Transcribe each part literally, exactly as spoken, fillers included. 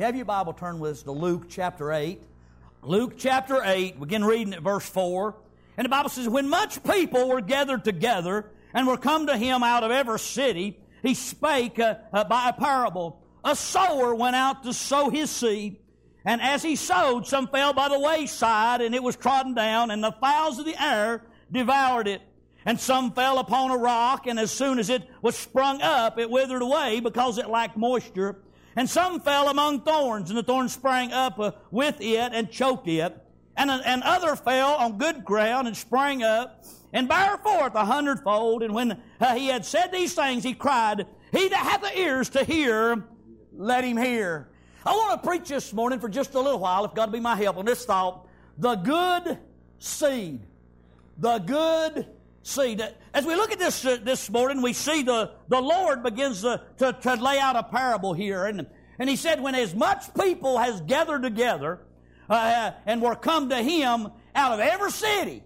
you have your Bible, turn with us to Luke chapter eight. Luke chapter eight, begin reading at verse four. And the Bible says, when much people were gathered together and were come to him out of every city, he spake uh, uh, by a parable. A sower went out to sow his seed, and as he sowed, some fell by the wayside, and it was trodden down, and the fowls of the air devoured it. And some fell upon a rock, and as soon as it was sprung up, it withered away because it lacked moisture. And some fell among thorns, and the thorns sprang up uh, with it and choked it. And, uh, and other fell on good ground and sprang up and bare forth a hundredfold. And when uh, he had said these things, he cried, he that hath the ears to hear, let him hear. I want to preach this morning for just a little while, if God be my help, on this thought, the good seed. The good seed. As we look at this uh, this morning, we see the, the Lord begins to, to, to lay out a parable here. And, and he said, when as much people has gathered together uh, and were come to him out of every city,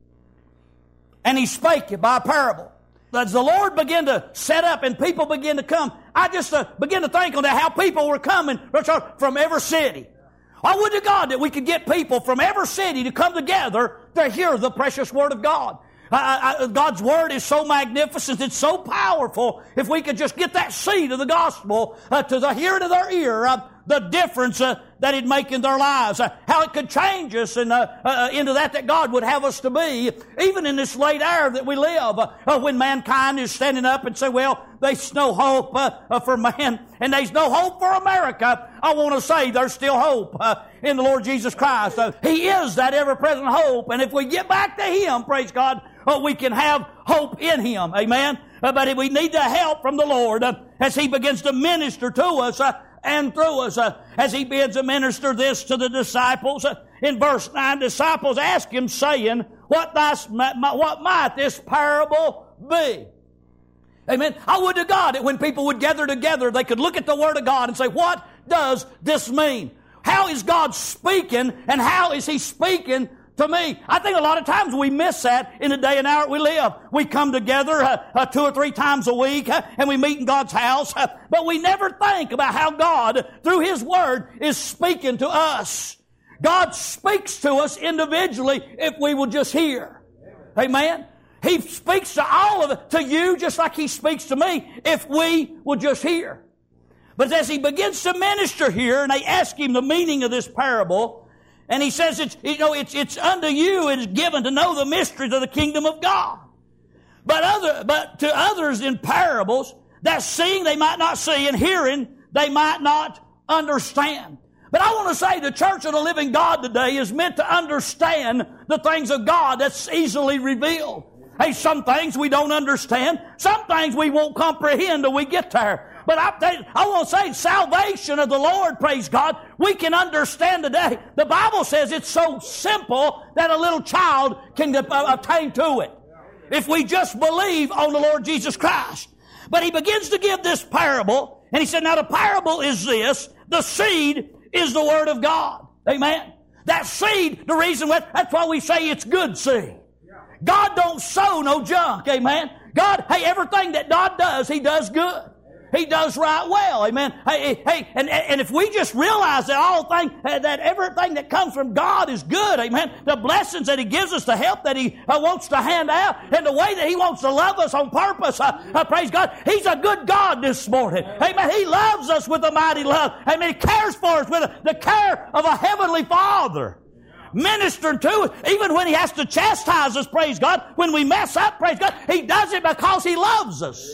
and he spake by a parable. As the Lord began to set up and people began to come, I just uh, began to think on that, how people were coming from every city. I would to God that we could get people from every city to come together to hear the precious Word of God. I, I, God's Word is so magnificent, it's so powerful. If we could just get that seed of the gospel uh, to the hearing of their ear, uh, the difference uh, that it'd make in their lives, uh, how it could change us and, uh, uh, into that that God would have us to be, even in this late hour that we live, uh, uh, when mankind is standing up and say, well, there's no hope uh, uh, for man, and there's no hope for America. I want to say there's still hope uh, in the Lord Jesus Christ. Uh, he is that ever-present hope, and if we get back to Him, praise God, uh, we can have hope in Him. Amen? Uh, but we need the help from the Lord uh, as He begins to minister to us uh, and through us. Uh, as He begins to minister this to the disciples. Uh, in verse nine, disciples ask Him, saying, What, thus, what might this parable be? Amen. I would to God that when people would gather together, they could look at the Word of God and say, what does this mean? How is God speaking, and how is He speaking to me? I think a lot of times we miss that in the day and hour we live. We come together uh, uh, two or three times a week uh, and we meet in God's house, uh, but we never think about how God, through His Word, is speaking to us. God speaks to us individually if we will just hear. Amen. He speaks to all of it, to you just like He speaks to me, if we will just hear. But as He begins to minister here, and they ask Him the meaning of this parable, and He says, it's, you know, it's, it's unto you it is given to know the mysteries of the kingdom of God. But other, but to others in parables, that seeing they might not see, and hearing they might not understand. But I want to say the church of the living God today is meant to understand the things of God that's easily revealed. Hey, some things we don't understand. Some things we won't comprehend till we get there. But I, I want to say salvation of the Lord, praise God, we can understand today. The Bible says it's so simple that a little child can obtain to it. If we just believe on the Lord Jesus Christ. But He begins to give this parable, and He said, now the parable is this, the seed is the Word of God. Amen? That seed, the reason why, that's why we say it's good seed. God don't sow no junk, amen. God, hey, everything that God does, He does good. He does right well, amen. Hey, hey, and, and if we just realize that all thing, that everything that comes from God is good, amen. The blessings that He gives us, the help that He uh, wants to hand out, and the way that He wants to love us on purpose, uh, uh, praise God. He's a good God this morning, amen. He loves us with a mighty love, amen. He cares for us with the care of a heavenly Father. Ministering to us, even when He has to chastise us, praise God, when we mess up, praise God, He does it because He loves us.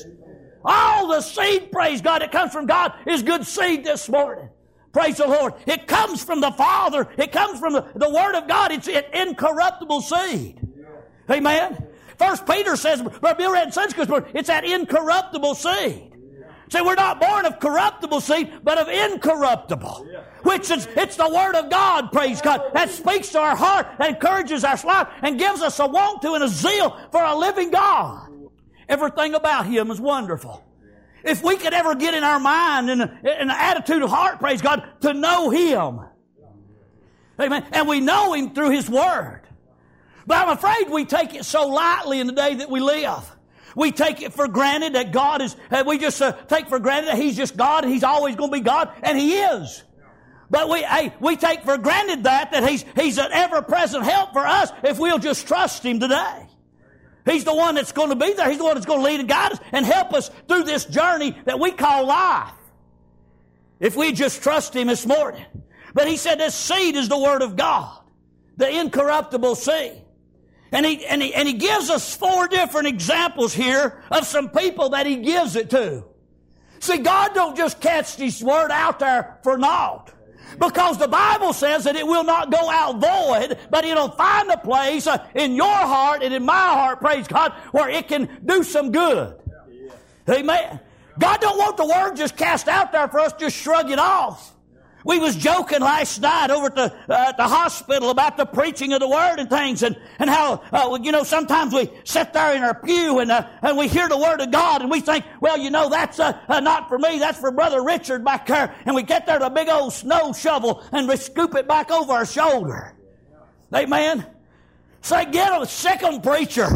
All the seed, praise God, that comes from God is good seed this morning. Praise the Lord. It comes from the Father. It comes from the, the Word of God. It's an incorruptible seed. Amen. First Peter says, Bill read in Sunday school, it's that incorruptible seed. See, we're not born of corruptible seed, but of incorruptible. Which is, it's the Word of God, praise God, that speaks to our heart, that encourages our life, and gives us a want to and a zeal for a living God. Everything about Him is wonderful. If we could ever get in our mind and an attitude of heart, praise God, to know Him. Amen. And we know Him through His Word. But I'm afraid we take it so lightly in the day that we live. We take it for granted that God is, uh, we just uh, take for granted that He's just God and He's always going to be God, and He is. But we, hey, we take for granted that, that He's, He's an ever-present help for us if we'll just trust Him today. He's the one that's going to be there. He's the one that's going to lead and guide us and help us through this journey that we call life. If we just trust Him this morning. But He said this seed is the Word of God. The incorruptible seed. And he, and he, and he gives us four different examples here of some people that He gives it to. See, God don't just cast His Word out there for naught. Because the Bible says that it will not go out void, but it'll find a place uh, in your heart and in my heart, praise God, where it can do some good. Yeah. Amen. God don't want the Word just cast out there for us to just shrug it off. We was joking last night over at the, uh, at the hospital about the preaching of the Word and things, and, and how, uh, you know, sometimes we sit there in our pew and, uh, and we hear the Word of God and we think, well, you know, that's uh, uh, not for me, that's for Brother Richard back there. And we get there with a big old snow shovel and we scoop it back over our shoulder. Amen? Say, get a second preacher.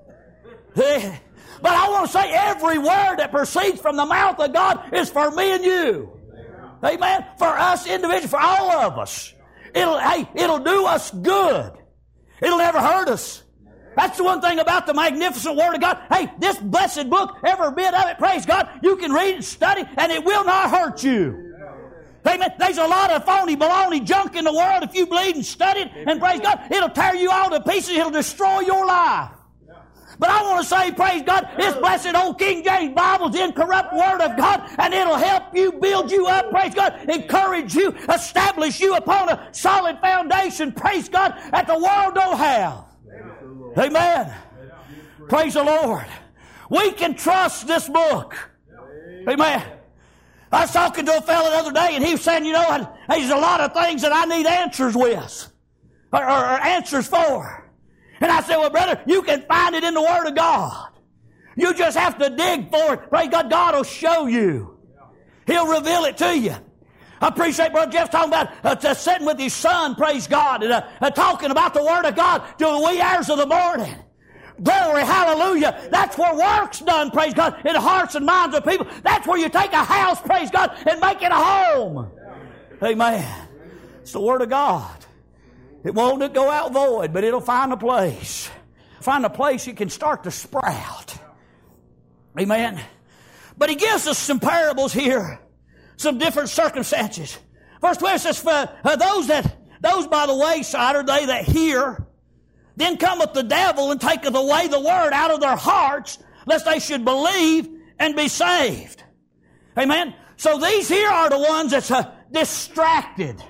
But I want to say every word that proceeds from the mouth of God is for me and you. Amen. For us individually, for all of us. It'll, hey, it'll do us good. It'll never hurt us. That's the one thing about the magnificent Word of God. Hey, this blessed book, every bit of it, praise God, you can read and study, and it will not hurt you. Amen. There's a lot of phony, baloney junk in the world. If you believe and study it, and praise God, it'll tear you all to pieces. It'll destroy your life. But I want to say, praise God, this blessed old King James Bible is the incorrupt Word of God, and it'll help you, build you up, praise God, encourage you, establish you upon a solid foundation, praise God, that the world don't have. Amen. Praise the Lord. We can trust this book. Amen. I was talking to a fellow the other day, and he was saying, you know, there's a lot of things that I need answers with, or, or, or answers for. And I said, well, brother, you can find it in the Word of God. You just have to dig for it. Praise God, God will show you. He'll reveal it to you. I appreciate Brother Jeff talking about uh, sitting with his son, praise God, and uh, uh, talking about the Word of God till the wee hours of the morning. Glory, hallelujah. That's where work's done, praise God, in the hearts and minds of people. That's where you take a house, praise God, and make it a home. Amen. It's the Word of God. It won't go out void, but it'll find a place. Find a place it can start to sprout. Amen. But he gives us some parables here, some different circumstances. Verse twelve says, for uh, those that those by the wayside are they that hear, then cometh the devil and taketh away the word out of their hearts, lest they should believe and be saved. Amen. So these here are the ones that's uh, distracted.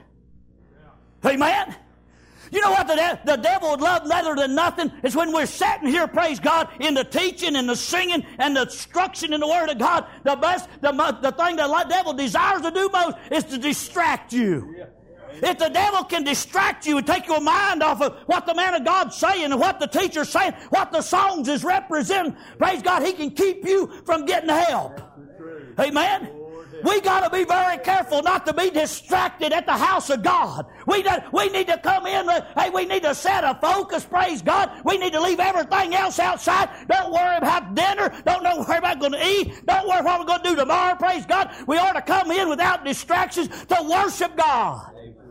Amen. You know what the, de- the devil would love better than nothing is when we're sitting here, praise God, in the teaching and the singing and the instruction in the Word of God. The best, the, the thing the devil desires to do most is to distract you. If the devil can distract you and take your mind off of what the man of God's saying and what the teacher's saying, what the songs is representing, praise God, he can keep you from getting help. Amen. We got to be very careful not to be distracted at the house of God. We, do, we need to come in, hey, we need to set a focus, praise God. We need to leave everything else outside. Don't worry about dinner. Don't know where we're going to eat. Don't worry what we're going to do tomorrow, praise God. We ought to come in without distractions to worship God.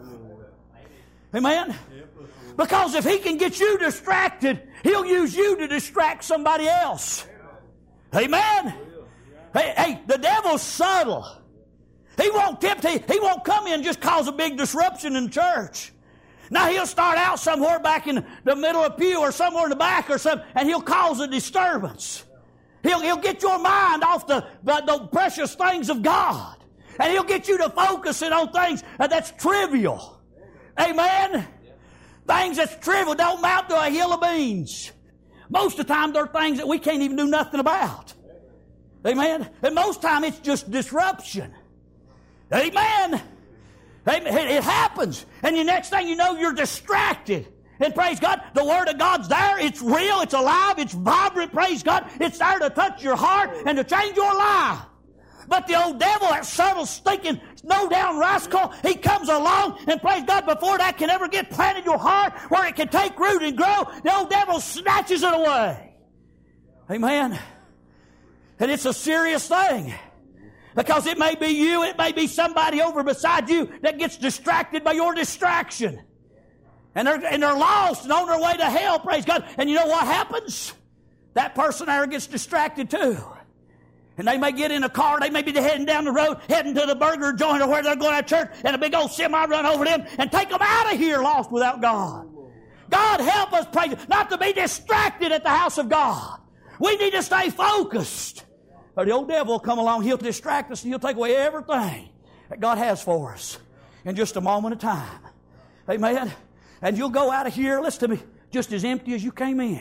Amen? Because if he can get you distracted, he'll use you to distract somebody else. Amen? Hey, hey, the devil's subtle. He won't tempt, he, he won't come in and just cause a big disruption in church. Now he'll start out somewhere back in the middle of the pew or somewhere in the back or something, and he'll cause a disturbance. He'll, he'll get your mind off the, the, the precious things of God. And he'll get you to focus in on things that's trivial. Amen? Things that's trivial don't amount to a hill of beans. Most of the time they're things that we can't even do nothing about. Amen? And most of the time it's just disruption. Amen? Amen. It happens. And the next thing you know, you're distracted. And praise God, the Word of God's there. It's real. It's alive. It's vibrant. Praise God. It's there to touch your heart and to change your life. But the old devil, that subtle, stinking, no-down rascal, he comes along, and praise God, before that can ever get planted in your heart, where it can take root and grow, the old devil snatches it away. Amen. And it's a serious thing. Because it may be you, it may be somebody over beside you that gets distracted by your distraction. And they're, and they're lost and on their way to hell, praise God. And you know what happens? That person there gets distracted too. And they may get in a car, they may be heading down the road, heading to the burger joint or where they're going to church, and a big old semi run over them and take them out of here lost without God. God help us, praise, not to be distracted at the house of God. We need to stay focused. Or the old devil will come along, he'll distract us, and he'll take away everything that God has for us in just a moment of time. Amen? And you'll go out of here, listen to me, just as empty as you came in.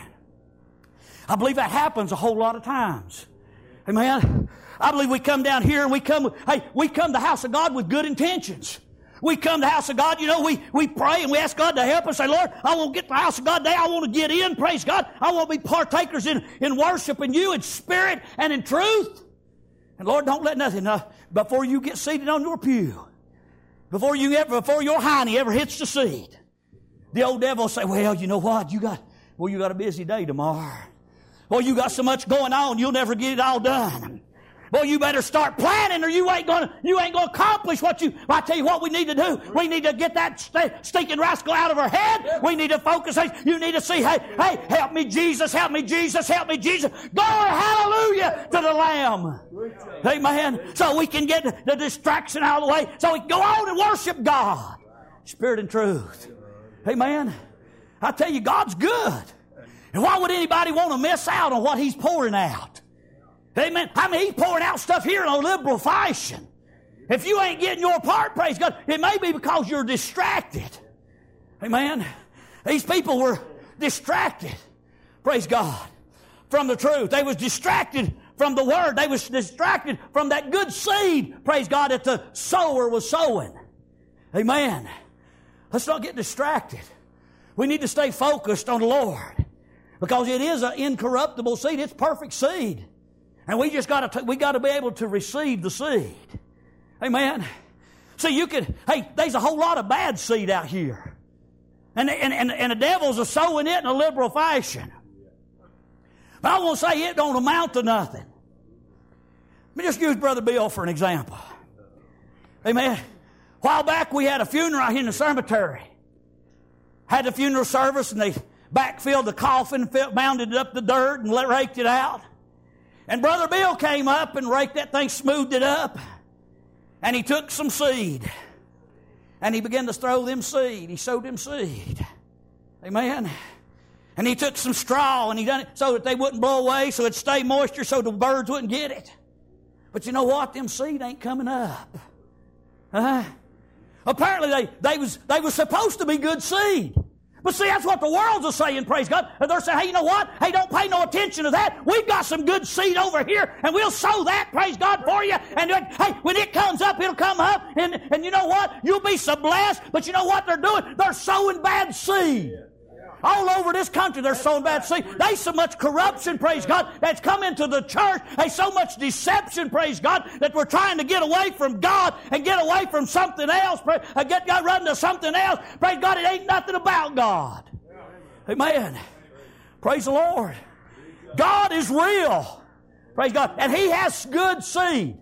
I believe that happens a whole lot of times. Amen? I believe we come down here and we come, hey, we come to the house of God with good intentions. We come to the house of God, you know, we, we pray and we ask God to help us. Say, Lord, I want to get to the house of God today. I want to get in, praise God. I want to be partakers in, in worshiping you in spirit and in truth. And Lord, don't let nothing, uh, before you get seated on your pew, before you ever, before your hiney ever hits the seat, the old devil will say, well, you know what? You got, well, you got a busy day tomorrow. Well, you got so much going on, you'll never get it all done. Well, you better start planning or you ain't gonna, you ain't gonna accomplish what you, well, I tell you what we need to do. We need to get that st- stinking rascal out of our head. We need to focus. You need to see, hey, hey, help me Jesus, help me Jesus, help me Jesus. Glory, hallelujah to the Lamb. Amen. So we can get the distraction out of the way. So we can go on and worship God. Spirit and truth. Amen. I tell you, God's good. And why would anybody want to miss out on what He's pouring out? Amen. I mean, He's pouring out stuff here in a liberal fashion. If you ain't getting your part, praise God, it may be because you're distracted. Amen. These people were distracted, praise God, from the truth. They was distracted from the Word. They was distracted from that good seed, praise God, that the sower was sowing. Amen. Let's not get distracted. We need to stay focused on the Lord. Because it is an incorruptible seed. It's perfect seed. And we just got to we got to be able to receive the seed. Amen. See, you could, hey, there's a whole lot of bad seed out here. And, and, and, and the devils are sowing it in a liberal fashion. But I want to say it don't amount to nothing. Let me just use Brother Bill for an example. Amen. A while back we had a funeral out here in the cemetery. Had the funeral service and they backfilled the coffin, mounded up the dirt and raked it out. And Brother Bill came up and raked that thing, smoothed it up. And he took some seed. And he began to throw them seed. He sowed them seed. Amen. And he took some straw and he done it so that they wouldn't blow away, so it'd stay moisture so the birds wouldn't get it. But you know what? Them seed ain't coming up. Uh, apparently they, they, was, they was supposed to be good seed. But see, that's what the world's are saying, praise God. And they're saying, hey, you know what? Hey, don't pay no attention to that. We've got some good seed over here, and we'll sow that, praise God, for you. And then, hey, when it comes up, it'll come up. And, and you know what? You'll be so blessed. But you know what they're doing? They're sowing bad seed. All over this country, they're sowing bad seed. There's so much corruption, praise God, that's come into the church. There's so much deception, praise God, that we're trying to get away from God and get away from something else. Pray, uh, get God running to something else. Praise God, it ain't nothing about God. Amen. Praise the Lord. God is real. Praise God. And He has good seed.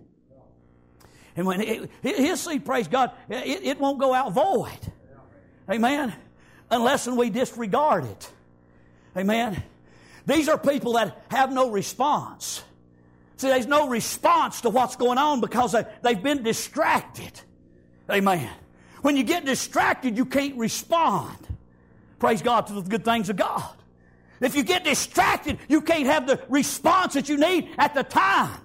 And when it, His seed, praise God, it, it won't go out void. Amen. Unless we disregard it. Amen. These are people that have no response. See, there's no response to what's going on because they, they've been distracted. Amen. When you get distracted, you can't respond. Praise God to the good things of God. If you get distracted, you can't have the response that you need at the time.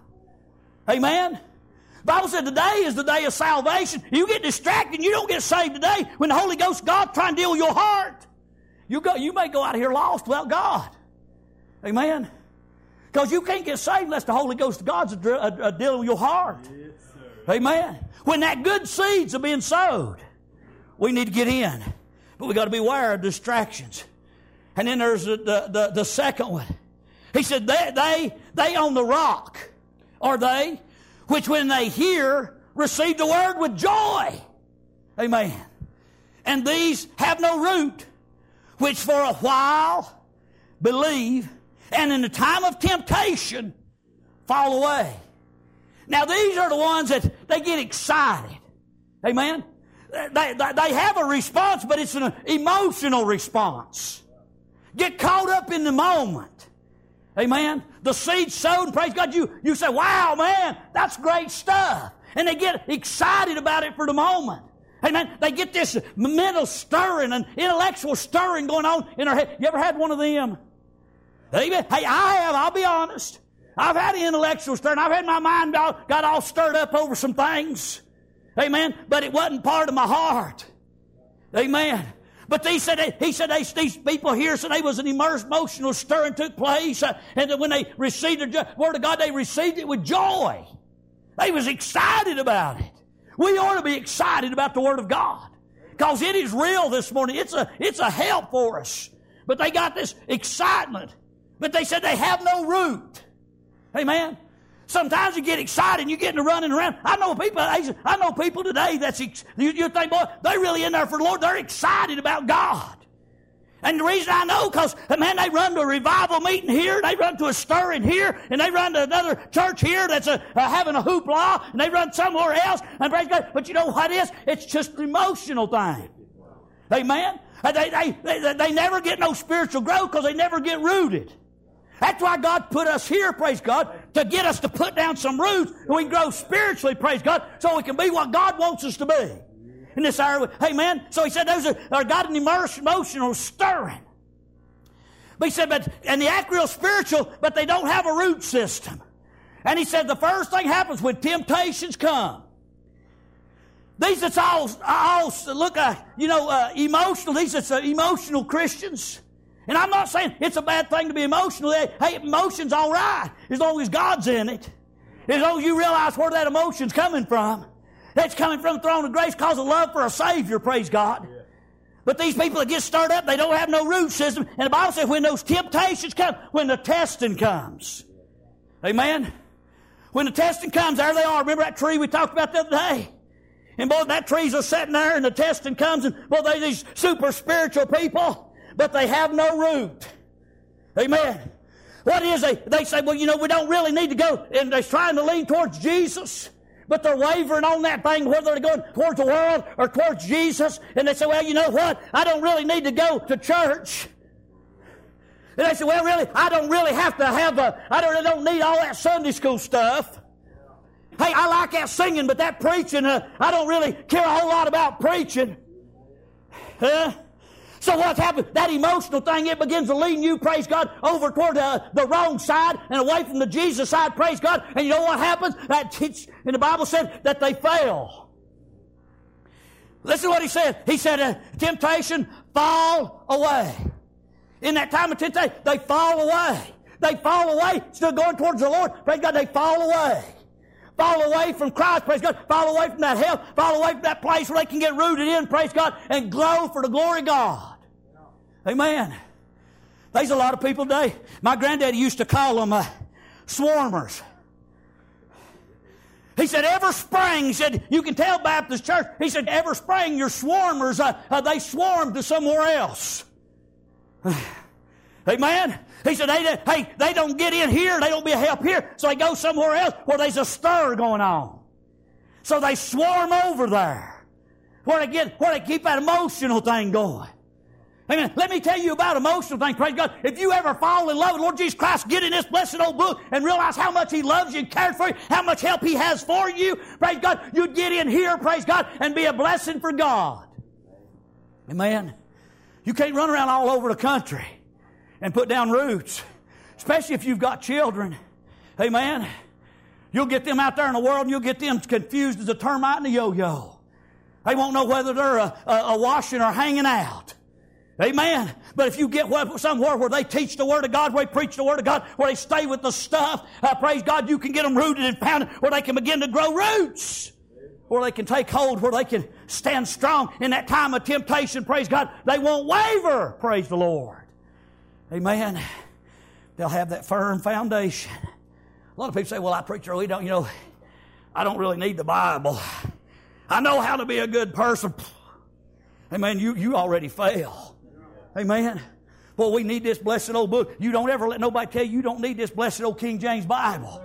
Amen. The Bible said today is the day of salvation. You get distracted, you don't get saved today. When the Holy Ghost, God, trying to deal with your heart, you go, you may go out of here lost without God. Amen. Because you can't get saved unless the Holy Ghost, God's a, a, a dealing with your heart. Yes, sir. Amen. When that good seeds are being sowed, we need to get in, but we got to be aware of distractions. And then there's the the, the, the second one. He said they they they on the rock are they, which when they hear, receive the word with joy. Amen. And these have no root, which for a while believe, and in the time of temptation fall away. Now these are the ones that they get excited. Amen? They, they, they have a response, but it's an emotional response. Get caught up in the moment. Amen? The seed sowed, praise God, you, you say, wow, man, that's great stuff. And they get excited about it for the moment. Amen? They get this mental stirring and intellectual stirring going on in their head. You ever had one of them? Amen? Hey, I have, I'll be honest. I've had an intellectual stirring. I've had my mind all, got all stirred up over some things. Amen? But it wasn't part of my heart. Amen? But they said, he said, they, these people here said they was an immersed emotional stirring took place. Uh, and that when they received the Word of God, they received it with joy. They was excited about it. We ought to be excited about the Word of God. Because it is real this morning. It's a, it's a help for us. But they got this excitement. But they said they have no root. Amen? Sometimes you get excited and you get into running around. I know people, I know people today that's, you, you think, boy, they're really in there for the Lord. They're excited about God. And the reason I know, because, man, they run to a revival meeting here, they run to a stirring here, and they run to another church here that's a, uh, having a hoopla, and they run somewhere else, and praise God. But you know what it is? It's just an emotional thing. Amen? They, they, they, they never get no spiritual growth because they never get rooted. That's why God put us here, praise God, to get us to put down some roots and we can grow spiritually, praise God, so we can be what God wants us to be. In this hour, hey man, so he said those are, are got an immersed emotional stirring. But he said, but, and the act real spiritual, but they don't have a root system. And he said the first thing happens when temptations come. These that's all, all look, uh, you know, uh, emotional, these that's uh, emotional Christians. And I'm not saying it's a bad thing to be emotional. Hey, emotion's all right as long as God's in it. As long as you realize where that emotion's coming from. That's coming from the throne of grace because of love for a Savior, praise God. Yeah. But these people that get stirred up, they don't have no root system. And the Bible says when those temptations come, when the testing comes. Amen? When the testing comes, there they are. Remember that tree we talked about the other day? And boy, that tree's are sitting there and the testing comes and boy, they're these super spiritual people. But they have no root. Amen. What is they? They say, well, you know, we don't really need to go. And they're trying to lean towards Jesus. But they're wavering on that thing, whether they're going towards the world or towards Jesus. And they say, well, you know what? I don't really need to go to church. And they say, well, really, I don't really have to have a, I don't, I don't need all that Sunday school stuff. Hey, I like that singing, but that preaching, uh, I don't really care a whole lot about preaching. Huh? So what's happened? That emotional thing, it begins to lean you, praise God, over toward the, the wrong side and away from the Jesus side, praise God. And you know what happens? That teach, and the Bible said that they fail. Listen to what he said. He said, uh, temptation, fall away. In that time of temptation, they fall away. They fall away, still going towards the Lord. Praise God, they fall away. Fall away from Christ, praise God. Fall away from that hell. Fall away from that place where they can get rooted in, praise God, and grow for the glory of God. Amen. There's a lot of people today. My granddaddy used to call them uh, swarmers. He said, every spring, he said, you can tell Baptist Church, he said, every spring your swarmers, uh, uh, they swarm to somewhere else. Amen. He said, they, hey, they don't get in here, they don't be a help here, so they go somewhere else where there's a stir going on. So they swarm over there, where they get, where they keep that emotional thing going. Amen. Let me tell you about emotional thing, praise God. If you ever fall in love with Lord Jesus Christ, get in this blessed old book and realize how much He loves you and cares for you, how much help He has for you, praise God, you'd get in here, praise God, and be a blessing for God. Amen. You can't run around all over the country and put down roots, especially if you've got children. Amen. You'll get them out there in the world and you'll get them confused as a termite and a yo-yo. They won't know whether they're a, a, a washing or hanging out. Amen. But if you get somewhere where they teach the Word of God, where they preach the Word of God, where they stay with the stuff, uh, praise God, you can get them rooted and pounded, where they can begin to grow roots, where they can take hold, where they can stand strong in that time of temptation, praise God. They won't waver, praise the Lord. Amen. They'll have that firm foundation. A lot of people say, well, I preach early, don't, you know, I don't really need the Bible. I know how to be a good person. Amen. You, you already fail. Amen. Well, we need this blessed old book. You don't ever let nobody tell you you don't need this blessed old King James Bible.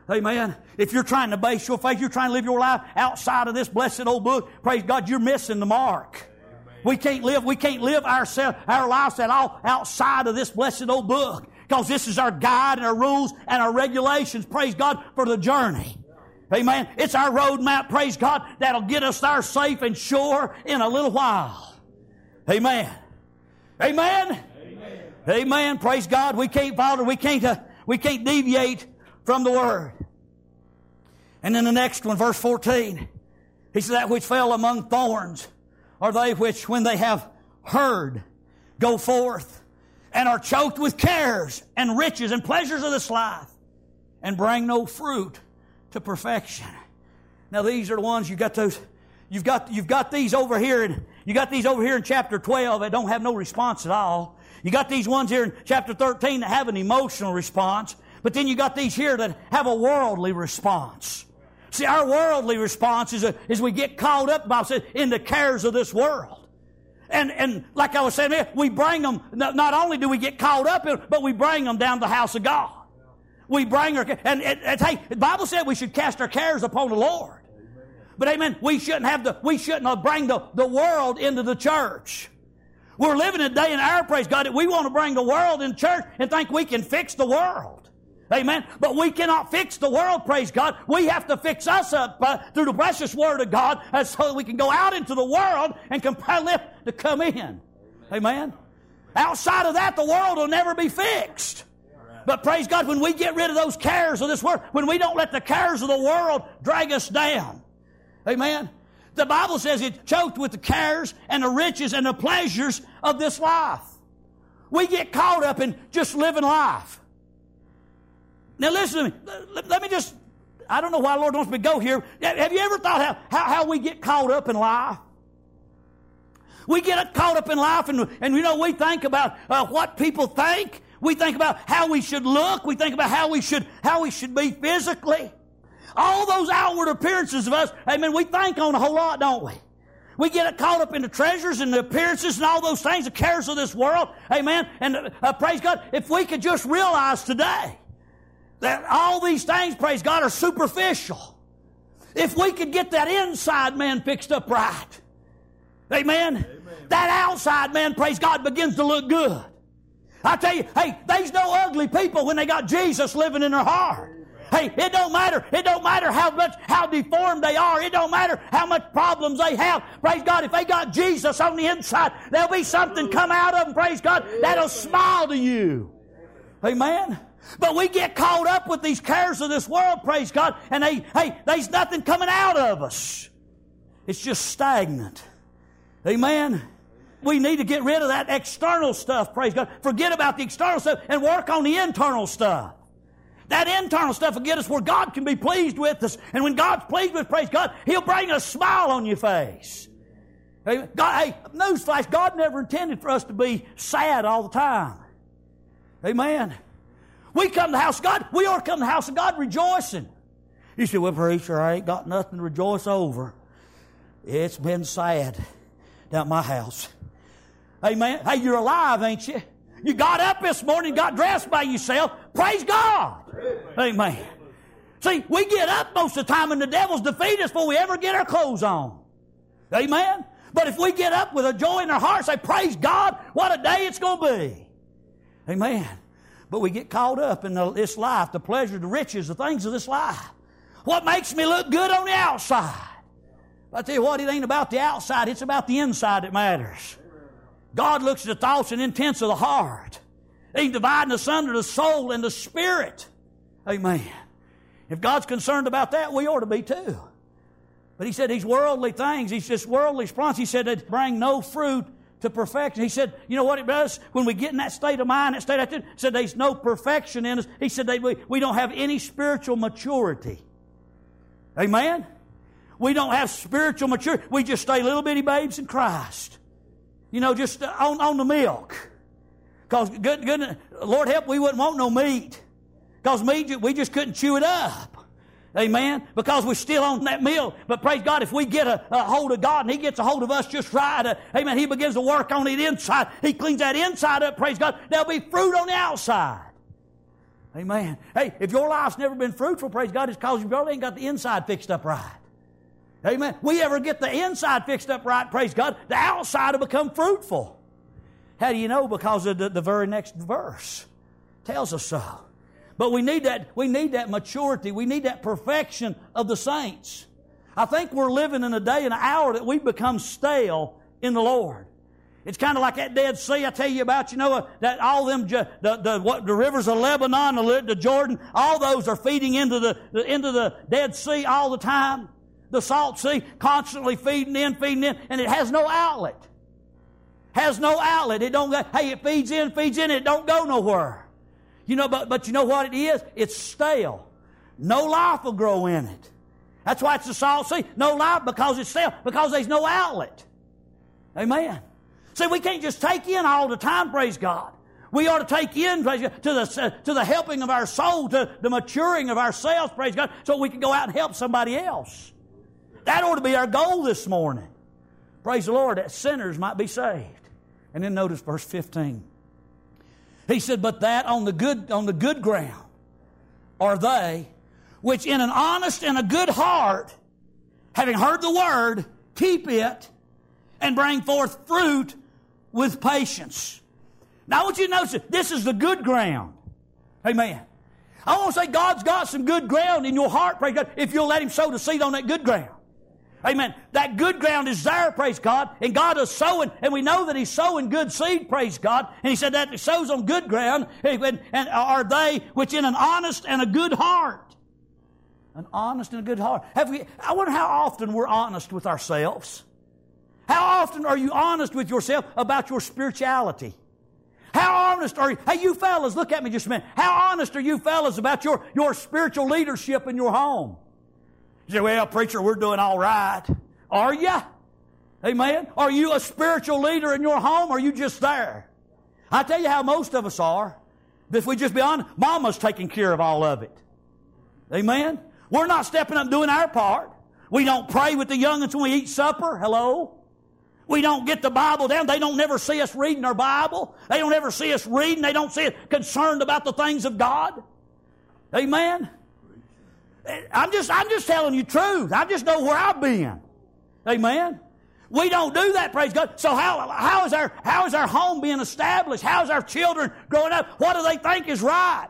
Amen. If you're trying to base your faith, you're trying to live your life outside of this blessed old book, praise God, you're missing the mark. Amen. We can't live, we can't live ourselves, our lives at all outside of this blessed old book. Because this is our guide and our rules and our regulations, praise God, for the journey. Amen. It's our roadmap, praise God, that'll get us there safe and sure in a little while. Amen. Amen. Amen. Amen. Praise God. We can't falter. We can't, uh, we can't deviate from the Word. And then the next one, verse fourteen. He said, that which fell among thorns are they which, when they have heard, go forth and are choked with cares and riches and pleasures of this life and bring no fruit to perfection. Now these are the ones you got those, you've got, you've got these over here and you got these over here in chapter twelve that don't have no response at all. You got these ones here in chapter thirteen that have an emotional response. But then you got these here that have a worldly response. See, our worldly response is, a, is we get caught up, the Bible says, in the cares of this world. And, and like I was saying, we bring them, not only do we get caught up in, but we bring them down to the house of God. We bring our, and, and, and hey, the Bible said we should cast our cares upon the Lord. But amen, we shouldn't have the, we shouldn't bring the, the world into the church. We're living a day in our, praise God, that we want to bring the world in church and think we can fix the world. Amen. But we cannot fix the world, praise God. We have to fix us up uh, through the precious Word of God uh, so that we can go out into the world and compel it to come in. Amen. Outside of that, the world will never be fixed. But praise God, when we get rid of those cares of this world, when we don't let the cares of the world drag us down. Amen. The Bible says it's choked with the cares and the riches and the pleasures of this life. We get caught up in just living life. Now listen to me. Let, let me just, I don't know why the Lord wants me to go here. Have you ever thought how, how, how we get caught up in life? We get caught up in life and, and you know, we think about uh, what people think. We think about how we should look. We think about how we should, how we should be physically. All those outward appearances of us, amen, we think on a whole lot, don't we? We get caught up in the treasures and the appearances and all those things, the cares of this world, amen. And uh, praise God, if we could just realize today that all these things, praise God, are superficial. If we could get that inside man fixed up right, amen, amen. That outside man, praise God, begins to look good. I tell you, hey, there's no ugly people when they got Jesus living in their heart. Hey, it don't matter. It don't matter how much, how deformed they are. It don't matter how much problems they have. Praise God, if they got Jesus on the inside, there'll be something come out of them, praise God, that'll smile to you. Amen. But we get caught up with these cares of this world, praise God, and they, hey, there's nothing coming out of us. It's just stagnant. Amen. We need to get rid of that external stuff, praise God. Forget about the external stuff and work on the internal stuff. That internal stuff will get us where God can be pleased with us. And when God's pleased with us, praise God, He'll bring a smile on your face. God, hey, newsflash, God never intended for us to be sad all the time. Amen. We come to the house of God, we ought to come to the house of God rejoicing. You say, well, preacher, I ain't got nothing to rejoice over. It's been sad down at my house. Amen. Hey, you're alive, ain't you? You got up this morning, got dressed by yourself. Praise God. Amen. See, we get up most of the time and the devil's defeat us before we ever get our clothes on. Amen. But if we get up with a joy in our heart, say, praise God, what a day it's going to be. Amen. But we get caught up in the, this life, the pleasure, the riches, the things of this life. What makes me look good on the outside? I tell you what, it ain't about the outside, it's about the inside that matters. God looks at the thoughts and intents of the heart. He's dividing asunder the soul and the spirit. Amen. If God's concerned about that, we ought to be too. But He said these worldly things, these just worldly response, He said they bring no fruit to perfection. He said, you know what it does? When we get in that state of mind, that state of attitude, He said there's no perfection in us. He said they, we, we don't have any spiritual maturity. Amen? We don't have spiritual maturity. We just stay little bitty babes in Christ. You know, just on, on the milk. Because, good, good, Lord help, we wouldn't want no meat. Because meat, we just couldn't chew it up. Amen? Because we're still on that milk. But praise God, if we get a, a hold of God and He gets a hold of us just right, uh, amen, He begins to work on the inside. He cleans that inside up, praise God. There'll be fruit on the outside. Amen. Hey, if your life's never been fruitful, praise God, it's because you probably ain't got the inside fixed up right. Amen. We ever get the inside fixed up right, praise God, the outside will become fruitful. How do you know? Because of the, the very next verse tells us so. But we need that, we need that maturity. We need that perfection of the saints. I think we're living in a day and an hour that we've become stale in the Lord. It's kind of like that Dead Sea I tell you about, you know, uh, that all them, the, the, what, the rivers of Lebanon, the, the Jordan, all those are feeding into the, the, into the Dead Sea all the time. The Salt Sea constantly feeding in, feeding in, and it has no outlet. Has no outlet. It don't go, hey, it feeds in, feeds in, it don't go nowhere. You know, but, but you know what it is? It's stale. No life will grow in it. That's why it's the Salt Sea. No life because it's stale, because there's no outlet. Amen. See, we can't just take in all the time, praise God. We ought to take in, praise God, to the, to the helping of our soul, to the maturing of ourselves, praise God, so we can go out and help somebody else. That ought to be our goal this morning. Praise the Lord, that sinners might be saved. And then notice verse fifteen. He said, but that on the good, on the good ground are they which in an honest and a good heart, having heard the word, keep it and bring forth fruit with patience. Now I want you to notice that this is the good ground. Amen. I want to say God's got some good ground in your heart, praise God, if you'll let Him sow the seed on that good ground. Amen. That good ground is there, praise God, and God is sowing, and we know that He's sowing good seed, praise God, and He said that He sows on good ground, and, and are they which in an honest and a good heart. An honest and a good heart. Have we? I wonder how often we're honest with ourselves. How often are you honest with yourself about your spirituality? How honest are you? Hey, you fellas, look at me just a minute. How honest are you fellas about your, your spiritual leadership in your home? You say, well, preacher, we're doing all right. Are you? Amen? Are you a spiritual leader in your home, or are you just there? I tell you how most of us are. If we just be honest, Mama's taking care of all of it. Amen? We're not stepping up and doing our part. We don't pray with the young'uns when we eat supper. Hello? We don't get the Bible down. They don't never see us reading our Bible. They don't ever see us reading. They don't see us concerned about the things of God. Amen? I'm just, I'm just telling you truth. I just know where I've been. Amen? We don't do that, praise God. So how, how, is our, how is our home being established? How is our children growing up? What do they think is right?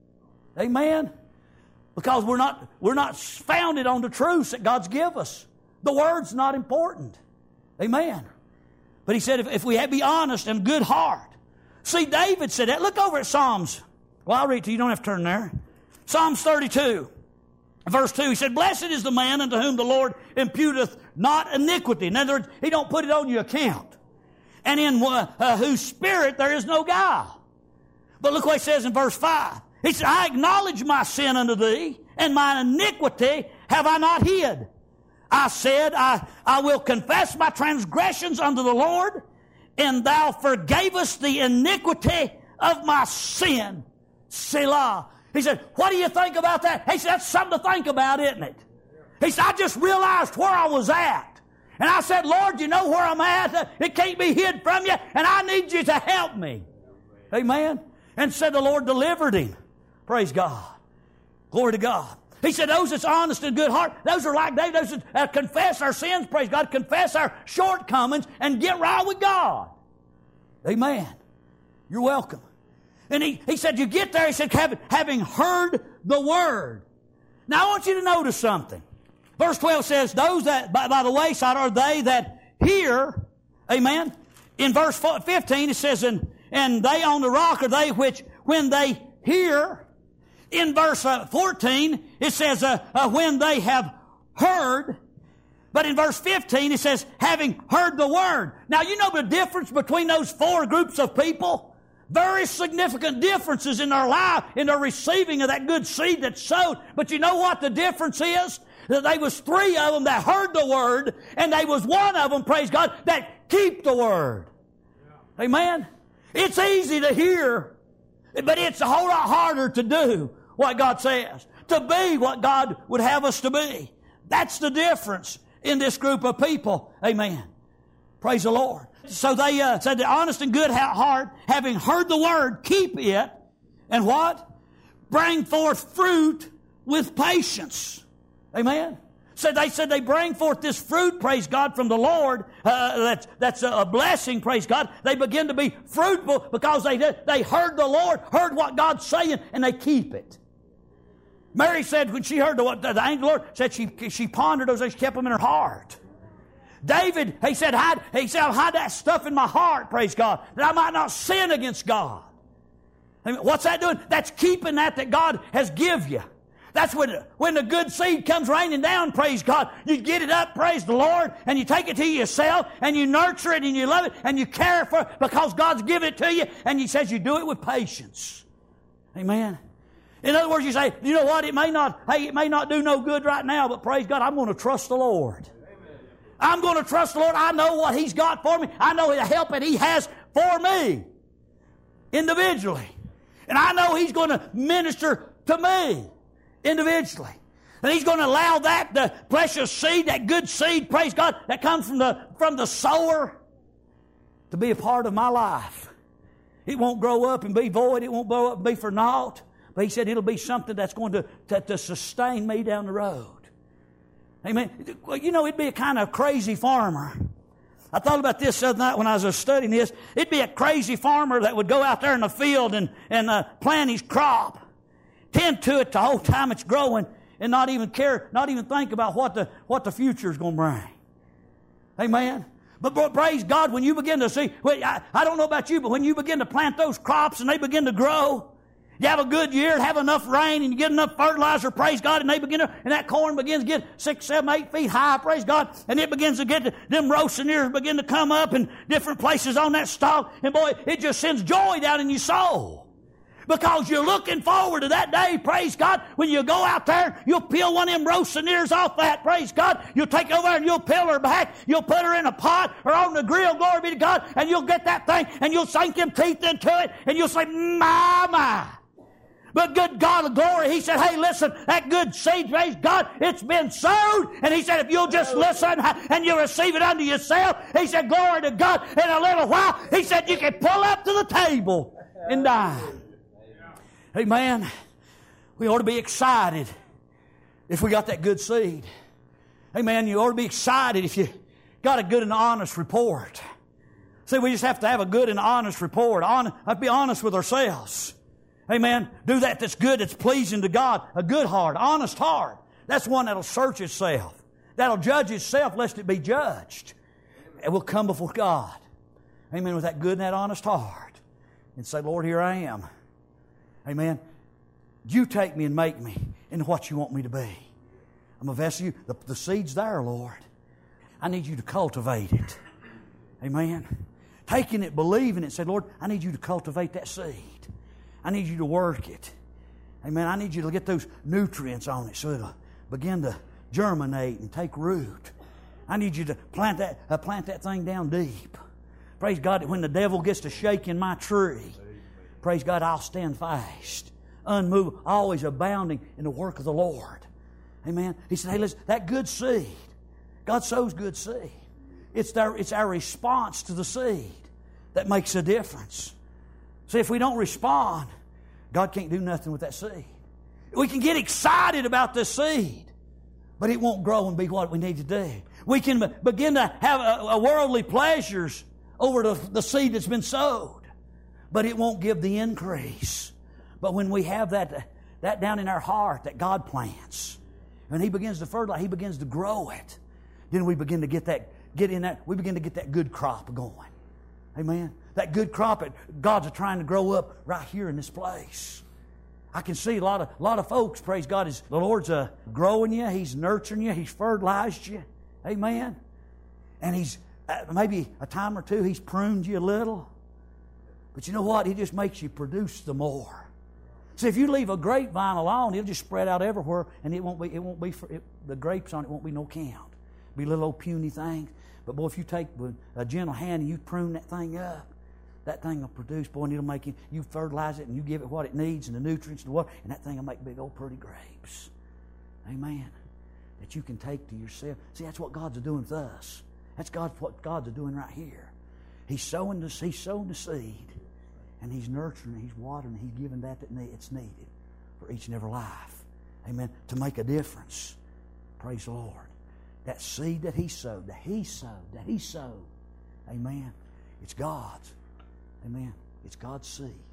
Amen? Because we're not, we're not founded on the truths that God's give us. The Word's not important. Amen. But he said, if, if we have be honest and good heart. See, David said that. Look over at Psalms. Well, I'll read it to you. You don't have to turn there. Psalms thirty-two, verse two. He said, blessed is the man unto whom the Lord imputeth not iniquity. In other words, He don't put it on your account. And in uh, uh, whose spirit there is no guile. But look what he says in verse five. He said, I acknowledge my sin unto thee, and mine iniquity have I not hid. I said, I, I will confess my transgressions unto the Lord, and thou forgavest the iniquity of my sin. Selah. He said, what do you think about that? He said, that's something to think about, isn't it? He said, I just realized where I was at. And I said, Lord, you know where I'm at? It can't be hid from you, and I need you to help me. Amen. And said the Lord delivered him. Praise God. Glory to God. He said, those that's honest and good heart, those are like they, those that uh, confess our sins, praise God, confess our shortcomings, and get right with God. Amen. You're welcome. And he, he said, you get there, he said, having, having heard the word. Now I want you to notice something. Verse twelve says, those that by, by the wayside are they that hear. Amen. In verse fifteen it says, and, and they on the rock are they which when they hear. In verse uh, fourteen, it says, uh, uh, when they have heard. But in verse fifteen, it says, having heard the word. Now, you know the difference between those four groups of people? Very significant differences in their life, in their receiving of that good seed that's sowed. But you know what the difference is? That there was three of them that heard the word, and there was one of them, praise God, that keep the word. Yeah. Amen? It's easy to hear, but it's a whole lot harder to do what God says, to be what God would have us to be. That's the difference in this group of people. Amen. Praise the Lord. So they uh, said, the honest and good heart, having heard the word, keep it. And what? bring forth fruit with patience. Amen. So they said they bring forth this fruit, praise God, from the Lord. Uh, that's that's a blessing, praise God. They begin to be fruitful because they they heard the Lord, heard what God's saying, and they keep it. Mary said when she heard the, the, the angel of the Lord, said she, she pondered those things, she kept them in her heart. David, he said, hide, he said, I'll hide that stuff in my heart, praise God, that I might not sin against God. I mean, what's that doing? That's keeping that that God has give you. That's when, when the good seed comes raining down, praise God. You get it up, praise the Lord, and you take it to yourself, and you nurture it, and you love it, and you care for it because God's given it to you, and He says you do it with patience. Amen. In other words, you say, you know what, it may not, hey, it may not do no good right now, but praise God, I'm going to trust the Lord. Amen. I'm going to trust the Lord. I know what He's got for me. I know the help that He has for me individually. And I know He's going to minister to me individually. And He's going to allow that, the precious seed, that good seed, praise God, that comes from the, from the sower to be a part of my life. It won't grow up and be void. It won't grow up and be for naught. But He said it'll be something that's going to, to, to sustain me down the road. Amen. Well, you know, it'd be a kind of crazy farmer. I thought about this the other night when I was studying this. It'd be a crazy farmer that would go out there in the field and, and uh, plant his crop, tend to it the whole time it's growing, and not even care, not even think about what the what the future is going to bring. Amen. But, but praise God, when you begin to see, well, I, I don't know about you, but when you begin to plant those crops and they begin to grow, you have a good year, have enough rain, and you get enough fertilizer, praise God, and they begin to, and that corn begins to get six, seven, eight feet high, praise God, and it begins to get, them roasting ears begin to come up in different places on that stalk, and boy, it just sends joy down in your soul. Because you're looking forward to that day, praise God, when you go out there, you'll peel one of them roasting ears off that, praise God. You'll take over and you'll peel her back. You'll put her in a pot or on the grill, glory be to God, and you'll get that thing and you'll sink them teeth into it and you'll say, my, my. But good God of glory, He said, hey, listen, that good seed, praise God, it's been sowed. And He said, if you'll just listen and you'll receive it unto yourself, He said, glory to God, in a little while, He said, you can pull up to the table and dine. Amen. We ought to be excited if we got that good seed. Amen. You ought to be excited if you got a good and honest report. See, we just have to have a good and honest report. Hon- Let's be honest with ourselves. Amen. Do that that's good, that's pleasing to God. A good heart, honest heart. That's one that'll search itself. That'll judge itself lest it be judged. And we'll come before God. Amen. With that good and that honest heart. And say, Lord, here I am. Amen. You take me and make me into what you want me to be. I'm a vessel. You, the, the seed's there, Lord. I need you to cultivate it. Amen. Taking it, believing it, say, Lord, I need you to cultivate that seed. I need you to work it. Amen. I need you to get those nutrients on it so it'll begin to germinate and take root. I need you to plant that, uh, plant that thing down deep. Praise God that when the devil gets to shaking my tree, praise God, I'll stand fast, unmovable, always abounding in the work of the Lord. Amen. He said, hey, listen, that good seed, God sows good seed. It's our, it's our response to the seed that makes a difference. See, if we don't respond, God can't do nothing with that seed. We can get excited about this seed, but it won't grow and be what we need to do. We can begin to have a, a worldly pleasures over the, the seed that's been sowed, but it won't give the increase. But when we have that, that down in our heart that God plants, and He begins to fertilize, He begins to grow it, then we begin to get that, get in that, we begin to get that good crop going. Amen. That good crop that God's trying to grow up right here in this place. I can see a lot of a lot of folks, praise God, is the Lord's uh, growing you, He's nurturing you, He's fertilized you. Amen. And He's, uh, maybe a time or two, He's pruned you a little. But you know what? He just makes you produce the more. See, if you leave a grapevine alone, it'll just spread out everywhere, and it won't be, it won't be, for, it, the grapes on it won't be no count. It'll be little old puny things. But boy, if you take with a gentle hand and you prune that thing up, that thing will produce, boy, and it'll make you, you fertilize it and you give it what it needs and the nutrients and the water, and that thing will make big old pretty grapes. Amen. That you can take to yourself. See, that's what God's doing with us. That's God, what God's doing right here. He's sowing the, he's sowing the seed, and He's nurturing, He's watering, He's giving that that it's needed for each and every life. Amen. To make a difference. Praise the Lord. That seed that He sowed, that He sowed, that He sowed. Amen. It's God's. Amen. It's God's seed.